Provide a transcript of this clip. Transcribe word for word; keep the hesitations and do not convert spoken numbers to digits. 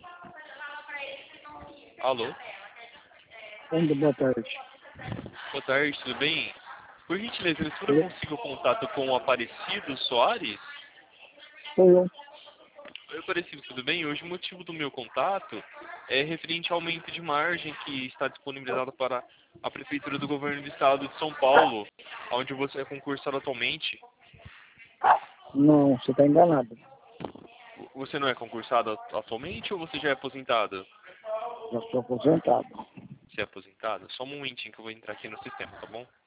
Alô? Oi, boa tarde. Boa tarde, tudo bem? Por gentileza, se eu consigo contato com o Aparecido Soares? Sou eu. Oi, Aparecido, tudo bem? Hoje o motivo do meu contato é referente ao aumento de margem que está disponibilizado para a Prefeitura do Governo do Estado de São Paulo, onde você é concursado atualmente. Não, você está enganado. Você não é concursado atualmente ou você já é aposentado? Já sou aposentado. Você é aposentado? Só um momentinho que eu vou entrar aqui no sistema, tá bom?